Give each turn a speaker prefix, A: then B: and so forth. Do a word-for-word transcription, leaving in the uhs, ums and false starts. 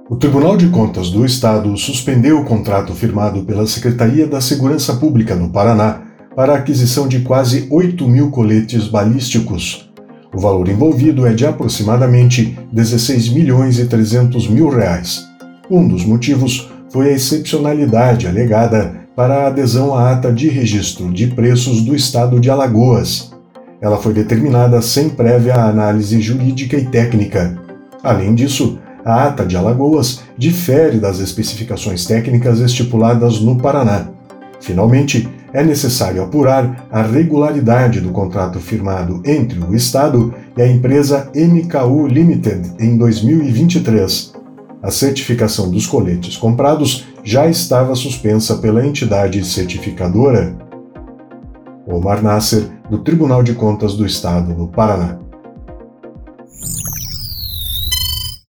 A: O Tribunal de Contas do Estado suspendeu o contrato firmado pela Secretaria da Segurança Pública no Paraná para a aquisição de quase oito mil coletes balísticos. O valor envolvido é de aproximadamente dezesseis milhões e trezentos mil reais. Um dos motivos foi a excepcionalidade alegada para a adesão à ata de registro de preços do Estado de Alagoas. Ela foi determinada sem prévia análise jurídica e técnica. Além disso, a ata de Alagoas difere das especificações técnicas estipuladas no Paraná. Finalmente, é necessário apurar a regularidade do contrato firmado entre o Estado e a empresa M K U Limited em dois mil e vinte e três. A certificação dos coletes comprados já estava suspensa pela entidade certificadora. Omar Nasser, do Tribunal de Contas do Estado, no Paraná.